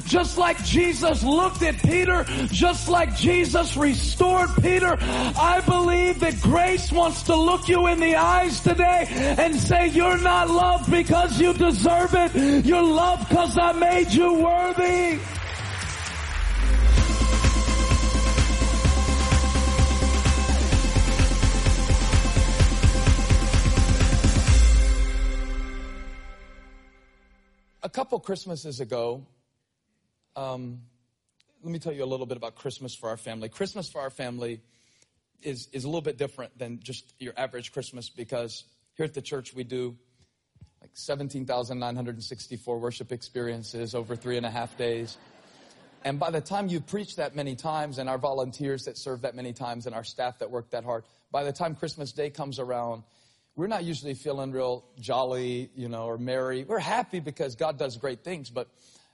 just like Jesus looked at Peter, just like Jesus restored Peter, I believe that grace wants to look you in the eyes today and say, you're not loved because you deserve it. You're loved because I made you worthy. A couple Christmases ago, let me tell you a little bit about Christmas for our family. Christmas for our family is a little bit different than just your average Christmas, because here at the church we do like 17,964 worship experiences over 3.5 days. And by the time you preach that many times, and our volunteers that serve that many times, and our staff that work that hard, by the time Christmas Day comes around, we're not usually feeling real jolly, or merry. We're happy because God does great things. But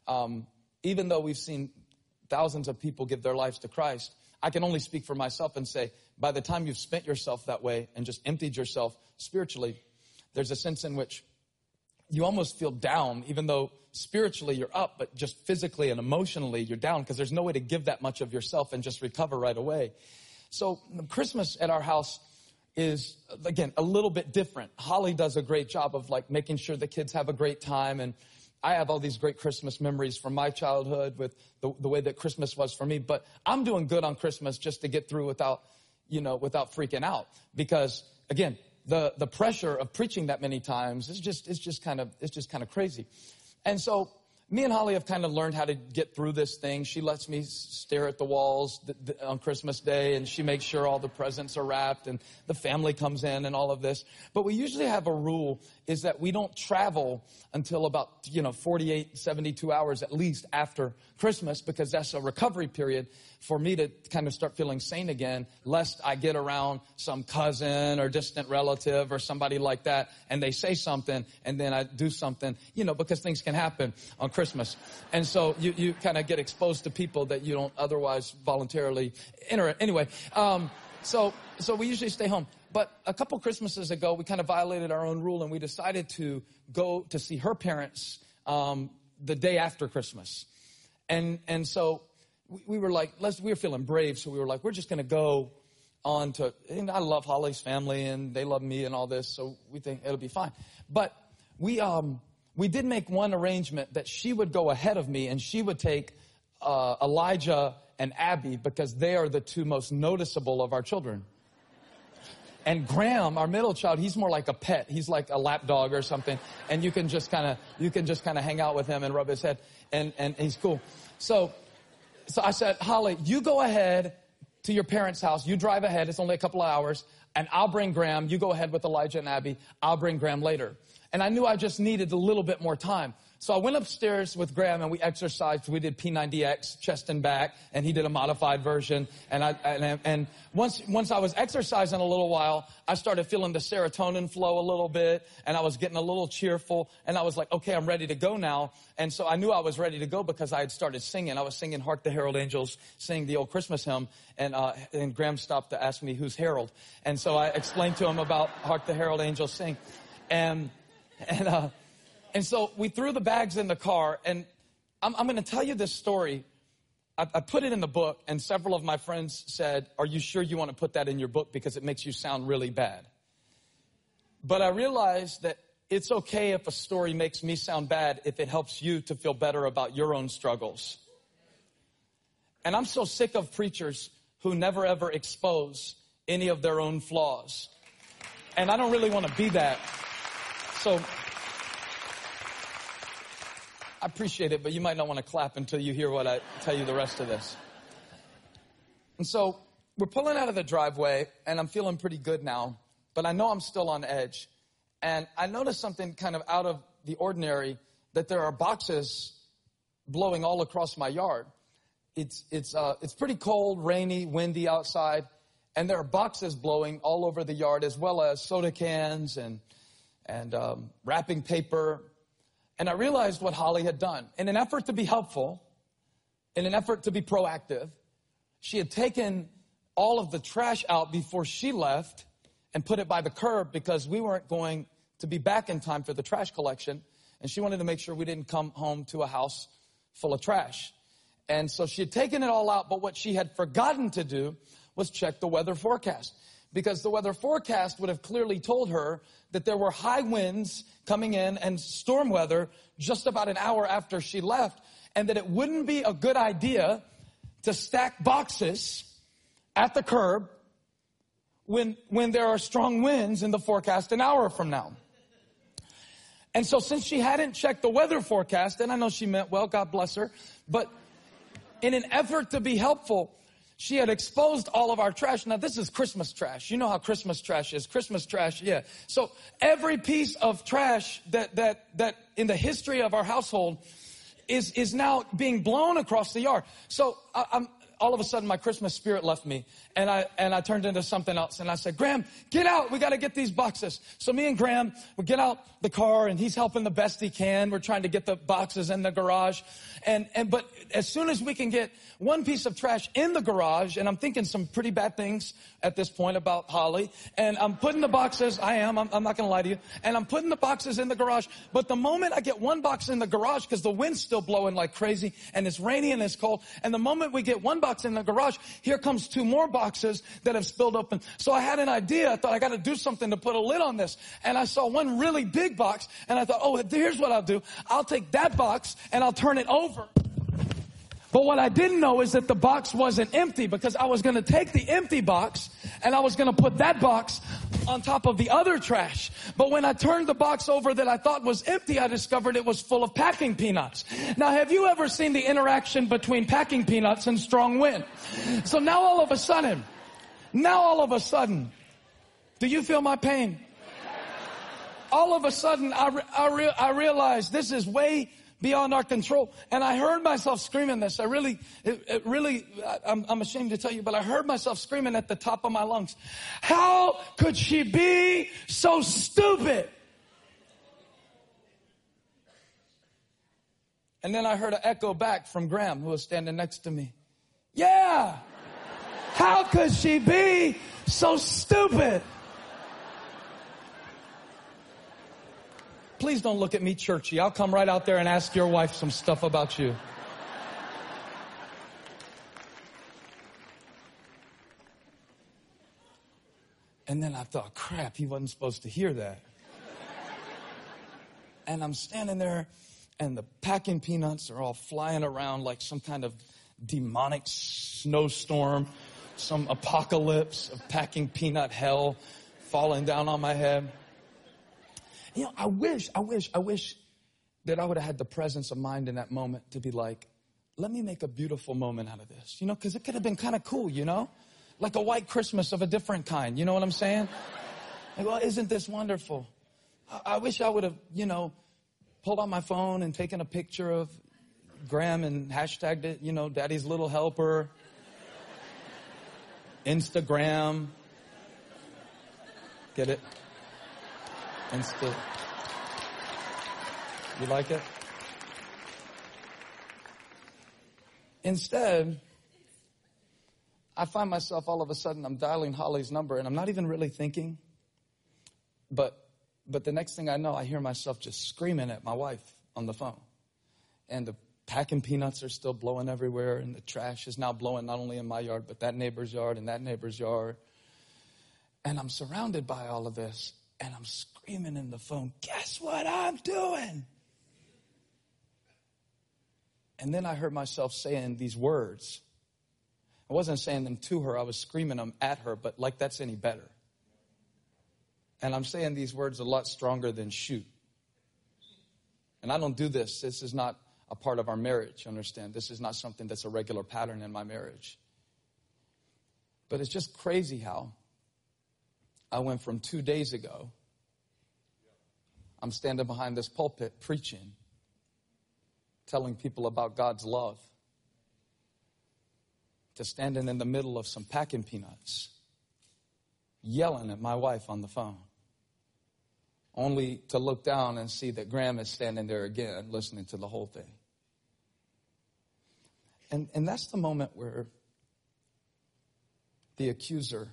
even though we've seen thousands of people give their lives to Christ, I can only speak for myself and say, by the time you've spent yourself that way and just emptied yourself spiritually, there's a sense in which you almost feel down, even though spiritually you're up, but just physically and emotionally you're down, because there's no way to give that much of yourself and just recover right away. So Christmas at our house is, again, a little bit different. Holly does a great job of making sure the kids have a great time. And I have all these great Christmas memories from my childhood with the way that Christmas was for me. But I'm doing good on Christmas just to get through without freaking out. Because again, the pressure of preaching that many times is just kind of crazy. And so me and Holly have kind of learned how to get through this thing. She lets me stare at the walls on Christmas Day, and she makes sure all the presents are wrapped and the family comes in and all of this. But we usually have a rule, is that we don't travel until about 48, 72 hours at least after Christmas, because that's a recovery period for me to kind of start feeling sane again, lest I get around some cousin or distant relative or somebody like that, and they say something, and then I do something, because things can happen on Christmas. And so you kind of get exposed to people that you don't otherwise voluntarily enter. Anyway, so we usually stay home. But a couple Christmases ago, we kind of violated our own rule, and we decided to go to see her parents the day after Christmas. And so we were like, we were feeling brave, so we were like, we're just going to go on to, and I love Holly's family, and they love me and all this, so we think it'll be fine. But we did make one arrangement that she would go ahead of me, and she would take Elijah and Abby, because they are the two most noticeable of our children. And Graham, our middle child, he's more like a pet. He's like a lap dog or something, and you can just kind of hang out with him and rub his head, and he's cool. So I said, Holly, you go ahead to your parents' house. You drive ahead. It's only a couple of hours. And I'll bring Graham. You go ahead with Elijah and Abby. I'll bring Graham later. And I knew I just needed a little bit more time. So I went upstairs with Graham, and we exercised. We did P90X, chest and back, and he did a modified version. And once I was exercising a little while, I started feeling the serotonin flow a little bit, and I was getting a little cheerful. And I was like, okay, I'm ready to go now. And so I knew I was ready to go because I had started singing. I was singing Hark the Herald Angels, singing the old Christmas hymn. And Graham stopped to ask me, who's Harold? And so I explained to him about Hark the Herald Angels sing. And so we threw the bags in the car, and I'm going to tell you this story. I put it in the book, and several of my friends said, are you sure you want to put that in your book, because it makes you sound really bad? But I realized that it's okay if a story makes me sound bad if it helps you to feel better about your own struggles. And I'm so sick of preachers who never ever expose any of their own flaws. And I don't really want to be that. So I appreciate it, but you might not want to clap until you hear what I tell you the rest of this. And so we're pulling out of the driveway, and I'm feeling pretty good now, but I know I'm still on edge. And I noticed something kind of out of the ordinary, that there are boxes blowing all across my yard. It's pretty cold, rainy, windy outside, and there are boxes blowing all over the yard, as well as soda cans and wrapping paper. And I realized what Holly had done. In an effort to be helpful, in an effort to be proactive, she had taken all of the trash out before she left and put it by the curb, because we weren't going to be back in time for the trash collection. And she wanted to make sure we didn't come home to a house full of trash. And so she had taken it all out, but what she had forgotten to do was check the weather forecast. Because the weather forecast would have clearly told her that there were high winds coming in and storm weather just about an hour after she left, and that it wouldn't be a good idea to stack boxes at the curb when there are strong winds in the forecast an hour from now. And so since she hadn't checked the weather forecast, and I know she meant well, God bless her, but in an effort to be helpful, she had exposed all of our trash. Now, this is Christmas trash. You know how Christmas trash is. Christmas trash, yeah. So every piece of trash that in the history of our household is now being blown across the yard. So I'm all of a sudden, my Christmas spirit left me, and I turned into something else. And I said, Graham, get out. We got to get these boxes. So me and Graham, we get out the car, and he's helping the best he can. We're trying to get the boxes in the garage. But as soon as we can get one piece of trash in the garage, and I'm thinking some pretty bad things at this point about Holly, and I'm putting the boxes, I'm not going to lie to you, and I'm putting the boxes in the garage. But the moment I get one box in the garage, because the wind's still blowing like crazy, and it's rainy and it's cold, and the moment we get one box in the garage, here comes two more boxes that have spilled open. So I had an idea. I thought I got to do something to put a lid on this. And I saw one really big box, and I thought, oh, here's what I'll do. I'll take that box and I'll turn it over. But what I didn't know is that the box wasn't empty, because I was going to take the empty box and I was going to put that box on top of the other trash. But when I turned the box over that I thought was empty, I discovered it was full of packing peanuts. Now, have you ever seen the interaction between packing peanuts and strong wind? So now all of a sudden, do you feel my pain? All of a sudden, I realized this is way beyond our control. And I heard myself screaming this. I'm ashamed to tell you, but I heard myself screaming at the top of my lungs. How could she be so stupid? And then I heard an echo back from Graham, who was standing next to me. Yeah. How could she be so stupid? Please don't look at me churchy. I'll come right out there and ask your wife some stuff about you. And then I thought, crap, he wasn't supposed to hear that. And I'm standing there, and the packing peanuts are all flying around like some kind of demonic snowstorm, some apocalypse of packing peanut hell falling down on my head. You know, I wish that I would have had the presence of mind in that moment to be like, let me make a beautiful moment out of this. You know, because it could have been kind of cool, you know? Like a white Christmas of a different kind. You know what I'm saying? Like, well, isn't this wonderful? I wish I would have, you know, pulled out my phone and taken a picture of Graham and hashtagged it, you know, Daddy's Little Helper. Instagram. Get it? Insta. You like it? Instead, I find myself all of a sudden, I'm dialing Holly's number, and I'm not even really thinking. But the next thing I know, I hear myself just screaming at my wife on the phone. And the packing peanuts are still blowing everywhere, and the trash is now blowing not only in my yard, but that neighbor's yard and that neighbor's yard. And I'm surrounded by all of this. And I'm screaming in the phone, guess what I'm doing? And then I heard myself saying these words. I wasn't saying them to her. I was screaming them at her, but like that's any better. And I'm saying these words a lot stronger than shoot. And I don't do this. This is not a part of our marriage, understand? This is not something that's a regular pattern in my marriage. But it's just crazy how I went from 2 days ago, I'm standing behind this pulpit preaching, telling people about God's love, to standing in the middle of some packing peanuts, yelling at my wife on the phone, only to look down and see that Graham is standing there again, listening to the whole thing. And that's the moment where the accuser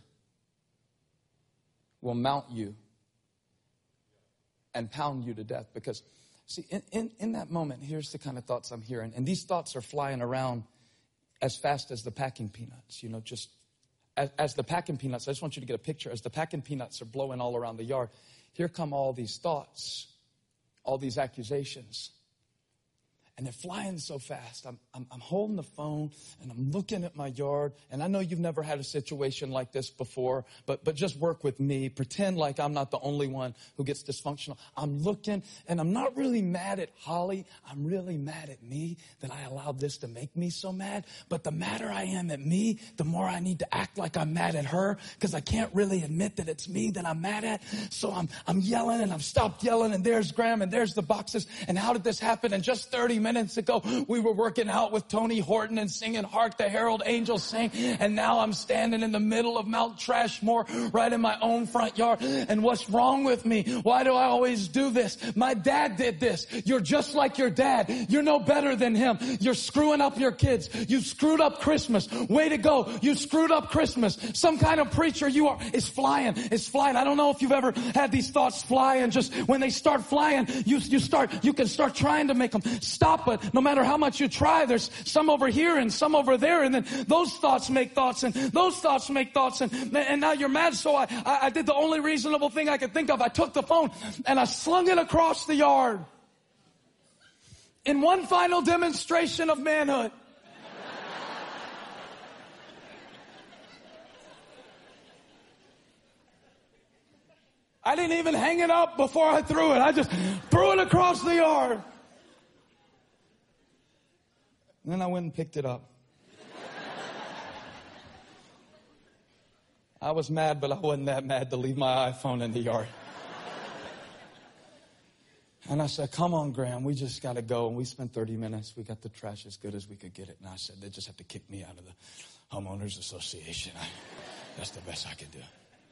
will mount you and pound you to death. Because See, in that moment, here's the kind of thoughts I'm hearing. And these thoughts are flying around as fast as the packing peanuts, just as the packing peanuts. I just want you to get a picture. As the packing peanuts are blowing all around the yard, here come all these thoughts, all these accusations. And they're flying so fast. I'm holding the phone and I'm looking at my yard. And I know you've never had a situation like this before, but just work with me. Pretend like I'm not the only one who gets dysfunctional. I'm looking and I'm not really mad at Holly. I'm really mad at me that I allowed this to make me so mad. But the madder I am at me, the more I need to act like I'm mad at her, because I can't really admit that it's me that I'm mad at. So I'm yelling and I've stopped yelling, and there's Graham and there's the boxes. And how did this happen? In just 30 minutes ago, we were working out with Tony Horton and singing Hark the Herald Angels Sing, and now I'm standing in the middle of Mount Trashmore right in my own front yard. And what's wrong with me? Why do I always do this? My dad did this. You're just like your dad. You're no better than him. You're screwing up your kids. You screwed up Christmas. Way to go. You screwed up Christmas. Some kind of preacher you are is flying. It's flying. I don't know if you've ever had these thoughts fly, and just when they start flying, you can start trying to make them stop, but no matter how much you try, there's some over here and some over there, and then those thoughts make thoughts, and those thoughts make thoughts, and now you're mad. So I did the only reasonable thing I could think of. I took the phone and I slung it across the yard in one final demonstration of manhood. I didn't even hang it up before I threw it. I just threw it across the yard. And then I went and picked it up. I was mad, but I wasn't that mad to leave my iPhone in the yard. And I said, come on, Graham, we just got to go. And we spent 30 minutes. We got the trash as good as we could get it. And I said, they just have to kick me out of the homeowners association. That's the best I could do.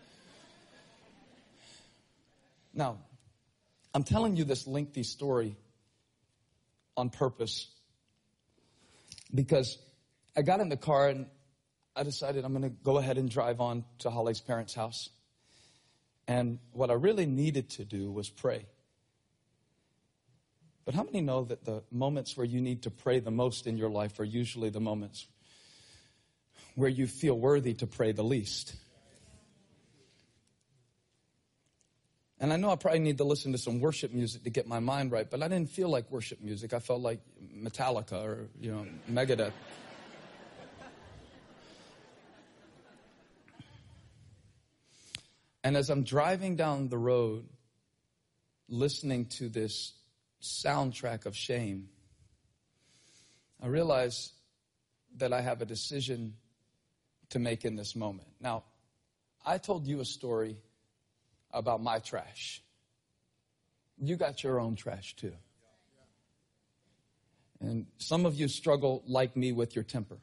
Now, I'm telling you this lengthy story on purpose, because I got in the car and I decided I'm going to go ahead and drive on to Holly's parents' house. And what I really needed to do was pray. But how many know that the moments where you need to pray the most in your life are usually the moments where you feel worthy to pray the least? And I know I probably need to listen to some worship music to get my mind right, but I didn't feel like worship music. I felt like Metallica or, Megadeth. And as I'm driving down the road, listening to this soundtrack of shame, I realize that I have a decision to make in this moment. Now, I told you a story about my trash. You got your own trash too. And some of you struggle like me with your temper.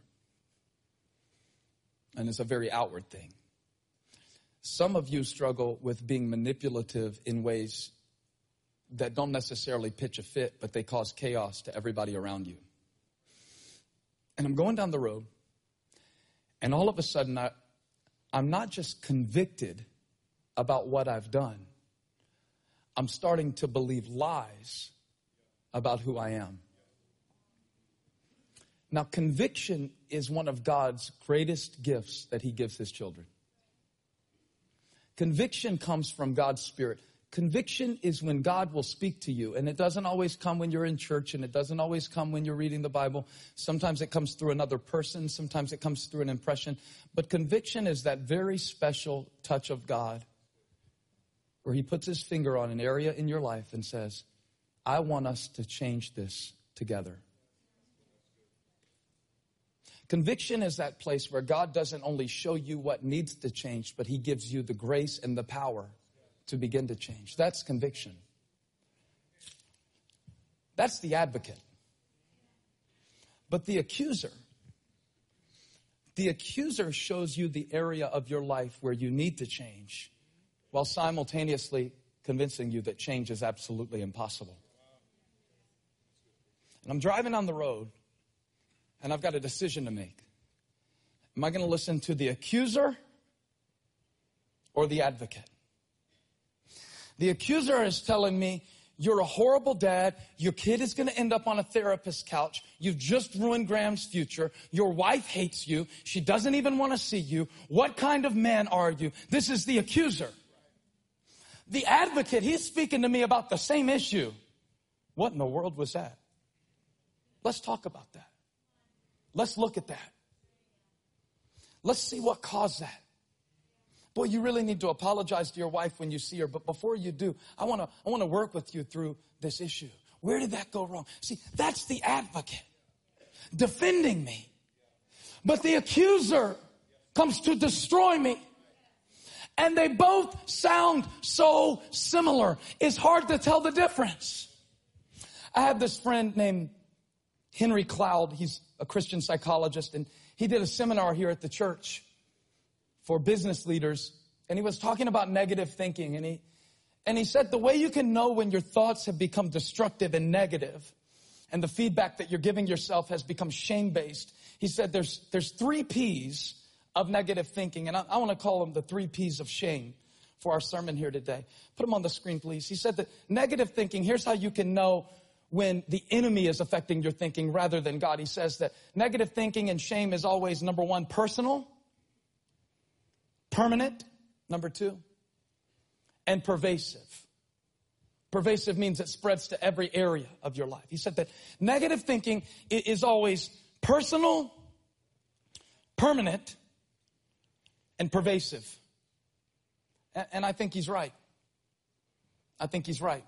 And it's a very outward thing. Some of you struggle with being manipulative in ways that don't necessarily pitch a fit, but they cause chaos to everybody around you. And I'm going down the road, and all of a sudden I'm not just convicted about what I've done. I'm starting to believe lies about who I am. Now, conviction is one of God's greatest gifts that He gives His children. Conviction comes from God's Spirit. Conviction is when God will speak to you, and it doesn't always come when you're in church, and it doesn't always come when you're reading the Bible. Sometimes it comes through another person. Sometimes it comes through an impression. But conviction is that very special touch of God where He puts His finger on an area in your life and says, I want us to change this together. Conviction is that place where God doesn't only show you what needs to change, but He gives you the grace and the power to begin to change. That's conviction. That's the advocate. But the accuser shows you the area of your life where you need to change, while simultaneously convincing you that change is absolutely impossible. And I'm driving on the road, and I've got a decision to make. Am I going to listen to the accuser or the advocate? The accuser is telling me, You're a horrible dad. Your kid is going to end up on a therapist's couch. You've just ruined Graham's future. Your wife hates you. She doesn't even want to see you. What kind of man are you? This is the accuser. The advocate, he's speaking to me about the same issue. What in the world was that? Let's talk about that. Let's look at that. Let's see what caused that. Boy, you really need to apologize to your wife when you see her. But before you do, I want to work with you through this issue. Where did that go wrong? See, that's the advocate defending me. But the accuser comes to destroy me. And they both sound so similar. It's hard to tell the difference. I have this friend named Henry Cloud. He's a Christian psychologist, and he did a seminar here at the church for business leaders, and he was talking about negative thinking, and he said the way you can know when your thoughts have become destructive and negative, and the feedback that you're giving yourself has become shame-based. He said there's 3 P's of negative thinking, and I want to call them the 3 P's of shame for our sermon here today. Put them on the screen, please. He said that negative thinking, here's how you can know when the enemy is affecting your thinking rather than God. He says that negative thinking and shame is always, number 1, personal, permanent, number 2, and pervasive. Pervasive means it spreads to every area of your life. He said that negative thinking is always personal, permanent, and pervasive. And I think he's right. I think he's right.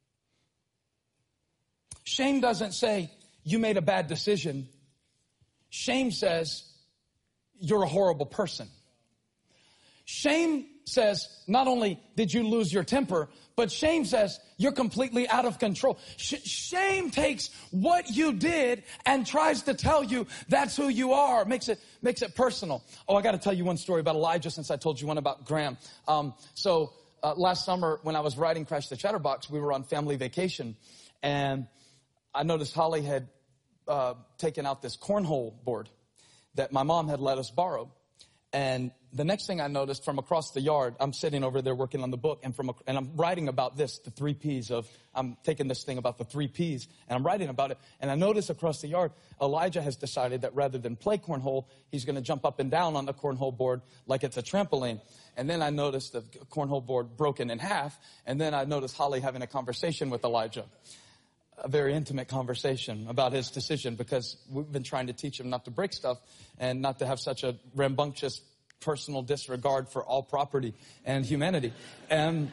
Shame doesn't say you made a bad decision. Shame says you're a horrible person. Shame says not only did you lose your temper, but shame says you're completely out of control. Shame takes what you did and tries to tell you that's who you are. Makes it personal. Oh, I got to tell you one story about Elijah since I told you one about Graham. Last summer when I was riding Crash the Chatterbox, we were on family vacation, and I noticed Holly had taken out this cornhole board that my mom had let us borrow. And the next thing I noticed from across the yard, I'm sitting over there working on the book, and I'm writing about this, the 3 P's of, I'm taking this thing about the 3 P's, and I'm writing about it. And I notice across the yard, Elijah has decided that rather than play cornhole, he's going to jump up and down on the cornhole board like it's a trampoline. And then I noticed the cornhole board broken in half, and then I noticed Holly having a conversation with Elijah. A very intimate conversation about his decision, because we've been trying to teach him not to break stuff and not to have such a rambunctious personal disregard for all property and humanity. And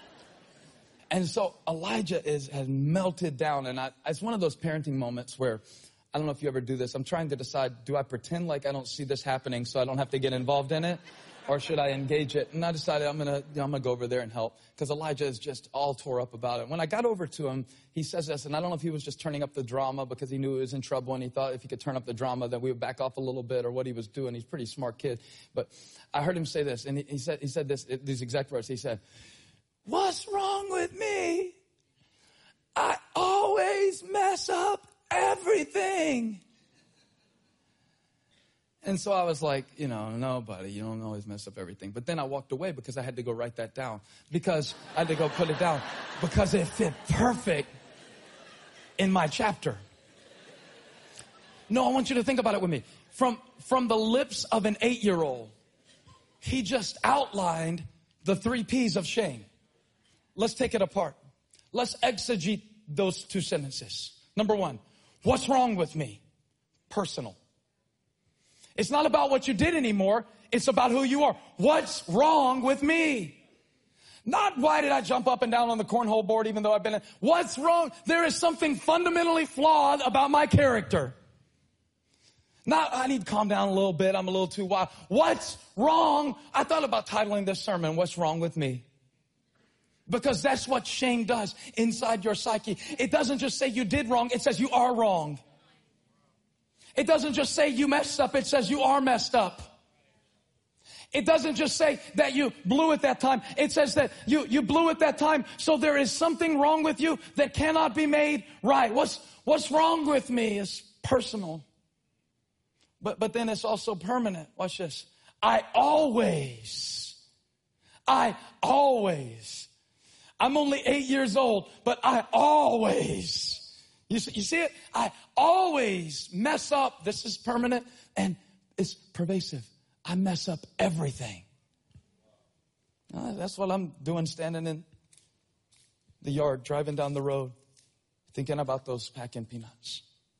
so Elijah has melted down, and it's one of those parenting moments where, I don't know if you ever do this, I'm trying to decide, do I pretend like I don't see this happening so I don't have to get involved in it? Or should I engage it? And I decided I'm gonna go over there and help, because Elijah is just all tore up about it. When I got over to him, he says this, and I don't know if he was just turning up the drama because he knew he was in trouble, and he thought if he could turn up the drama, then we would back off a little bit, or what he was doing. He's a pretty smart kid. But I heard him say this, and he said these exact words. He said, "What's wrong with me? I always mess up everything." And so I was like, no, buddy, you don't always mess up everything. But then I walked away because I had to go write that down. Because I had to go put it down. Because it fit perfect in my chapter. No, I want you to think about it with me. From the lips of an 8-year-old, he just outlined the 3 P's of shame. Let's take it apart. Let's exegete those 2 sentences. Number 1, what's wrong with me? Personal. It's not about what you did anymore. It's about who you are. What's wrong with me? Not why did I jump up and down on the cornhole board even though I've been... What's wrong? There is something fundamentally flawed about my character. Not, I need to calm down a little bit. I'm a little too wild. What's wrong? I thought about titling this sermon, What's Wrong with Me? Because that's what shame does inside your psyche. It doesn't just say you did wrong. It says you are wrong. It doesn't just say you messed up. It says you are messed up. It doesn't just say that you blew it that time. It says that you blew it that time. So there is something wrong with you that cannot be made right. What's wrong with me is personal. But then it's also permanent. Watch this. I always I'm only 8 years old, but I always, you see it? I always mess up. This is permanent and it's pervasive. I mess up everything. That's what I'm doing, standing in the yard, driving down the road, thinking about those packing peanuts.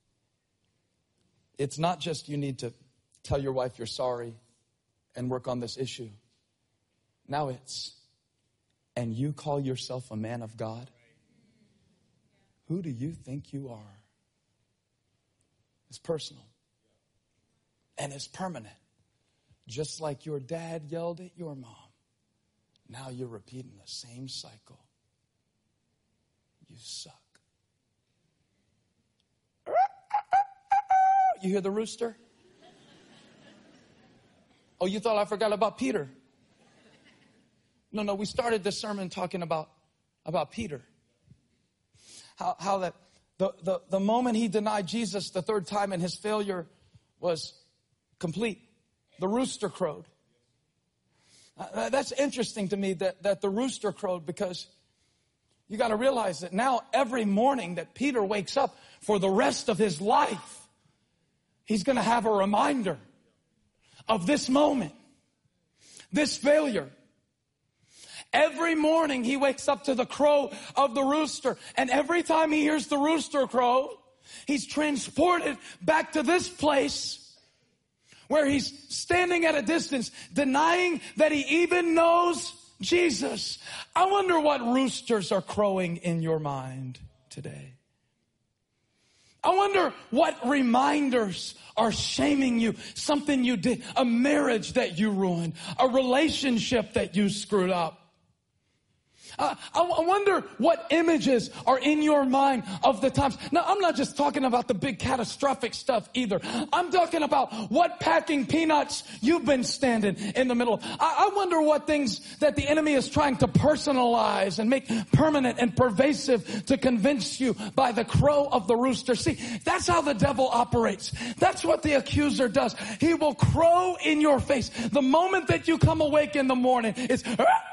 It's not just you need to tell your wife you're sorry and work on this issue. Now it's, and you call yourself a man of God? Who do you think you are? It's personal. And it's permanent. Just like your dad yelled at your mom. Now you're repeating the same cycle. You suck. You hear the rooster? Oh, you thought I forgot about Peter? No, we started this sermon talking about Peter. How that the moment he denied Jesus the third time and his failure was complete, the rooster crowed. That's interesting to me that the rooster crowed, because you got to realize that now every morning that Peter wakes up for the rest of his life, he's going to have a reminder of this moment, this failure. Every morning he wakes up to the crow of the rooster. And every time he hears the rooster crow, he's transported back to this place where he's standing at a distance, denying that he even knows Jesus. I wonder what roosters are crowing in your mind today. I wonder what reminders are shaming you. Something you did, a marriage that you ruined, a relationship that you screwed up. I wonder what images are in your mind of the times. Now, I'm not just talking about the big catastrophic stuff either. I'm talking about what packing peanuts you've been standing in the middle of. I wonder what things that the enemy is trying to personalize and make permanent and pervasive to convince you by the crow of the rooster. See, that's how the devil operates. That's what the accuser does. He will crow in your face. The moment that you come awake in the morning, it's...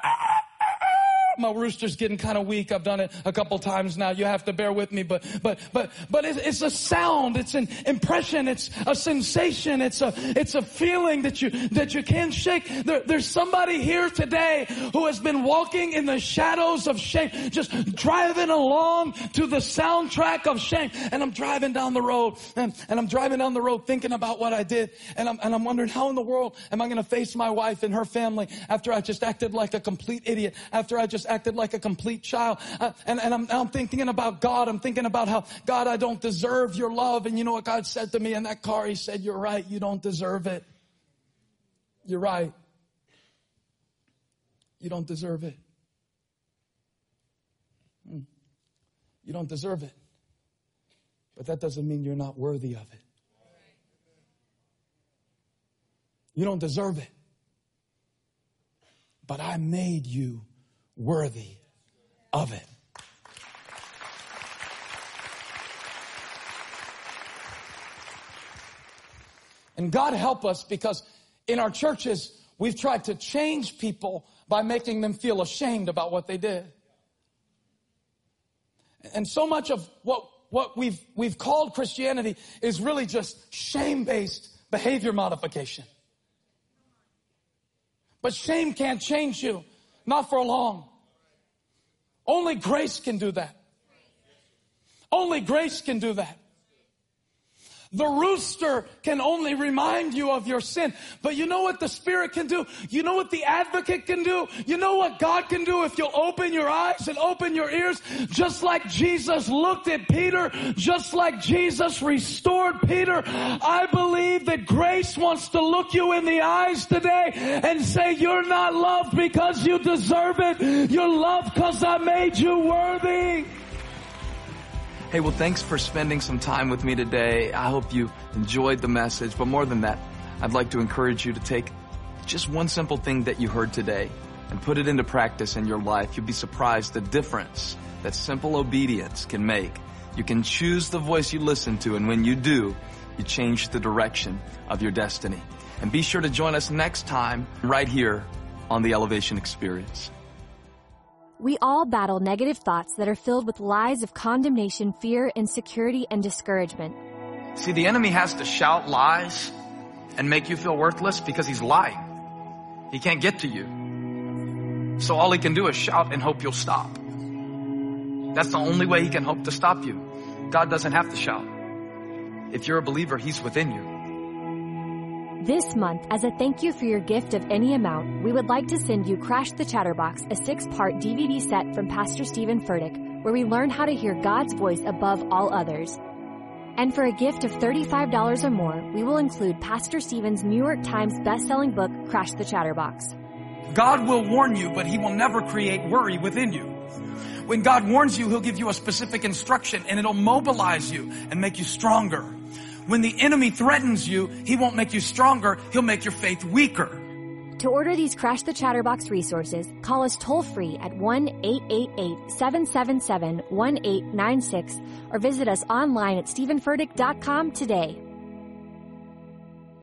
My rooster's getting kind of weak. I've done it a couple times now. You have to bear with me, but it's a sound. It's an impression. It's a sensation. It's a feeling that you can't shake. There's somebody here today who has been walking in the shadows of shame, just driving along to the soundtrack of shame. And I'm driving down the road, and I'm driving down the road thinking about what I did, and I'm wondering, how in the world am I going to face my wife and her family after I just acted like a complete idiot, after I just acted like a complete child. And I'm thinking about God. I'm thinking about how, God, I don't deserve your love. And you know what God said to me in that car? He said, you're right. You don't deserve it. You're right. You don't deserve it. You don't deserve it. But that doesn't mean you're not worthy of it. You don't deserve it. But I made you worthy of it. And God help us, because in our churches, we've tried to change people by making them feel ashamed about what they did. And so much of what we've called Christianity is really just shame-based behavior modification. But shame can't change you. Not for long. Only grace can do that. Only grace can do that. The rooster can only remind you of your sin. But you know what the Spirit can do? You know what the advocate can do? You know what God can do if you'll open your eyes and open your ears? Just like Jesus looked at Peter, just like Jesus restored Peter, I believe that grace wants to look you in the eyes today and say, you're not loved because you deserve it. You're loved because I made you worthy. Hey, well, thanks for spending some time with me today. I hope you enjoyed the message. But more than that, I'd like to encourage you to take just one simple thing that you heard today and put it into practice in your life. You'll be surprised the difference that simple obedience can make. You can choose the voice you listen to, and when you do, you change the direction of your destiny. And be sure to join us next time right here on the Elevation Experience. We all battle negative thoughts that are filled with lies of condemnation, fear, insecurity, and discouragement. See, the enemy has to shout lies and make you feel worthless because he's lying. He can't get to you. So all he can do is shout and hope you'll stop. That's the only way he can hope to stop you. God doesn't have to shout. If you're a believer, he's within you. This month, as a thank you for your gift of any amount, we would like to send you Crash the Chatterbox, a 6-part DVD set from Pastor Stephen Furtick, where we learn how to hear God's voice above all others. And for a gift of $35 or more, we will include Pastor Stephen's New York Times best-selling book, Crash the Chatterbox. God will warn you, but he will never create worry within you. When God warns you, he'll give you a specific instruction and it'll mobilize you and make you stronger. When the enemy threatens you, he won't make you stronger, he'll make your faith weaker. To order these Crash the Chatterbox resources, call us toll-free at 1-888-777-1896 or visit us online at stephenfurtick.com today.